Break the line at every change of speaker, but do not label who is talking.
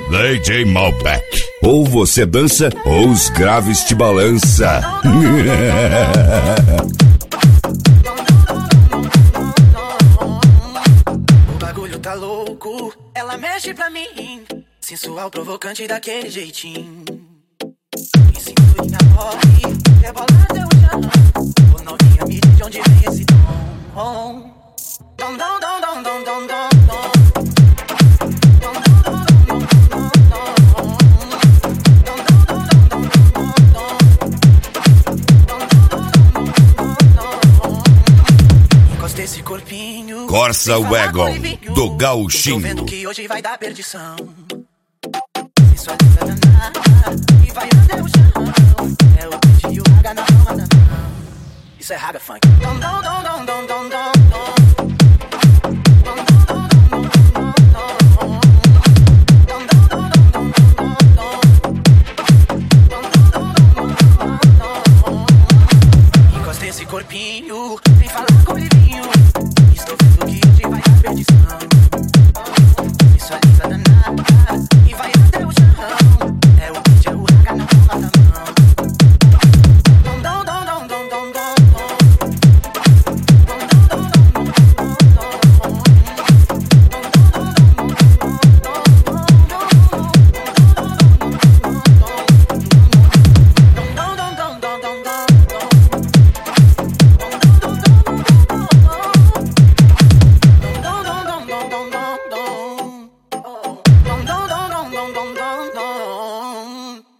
DJ Malbec.
Ou você dança, ou os graves te balança.
O bagulho tá louco, ela mexe pra mim, sensual, provocante daquele jeitinho. E cinturinha mole, rebolada eu já. Ô novinha, me diz de onde vem esse tom. Dom, dom, dom, dom, dom, dom, dom. Esse corpinho
Corsa Wagon do Gauchinho.
Tô vendo que hoje vai dar perdição. Sensualiza danada e vai até o chão. É o beat e o raga na mão. Isso é raga funk. Dom, dom, dom, dom, dom, dom, dom.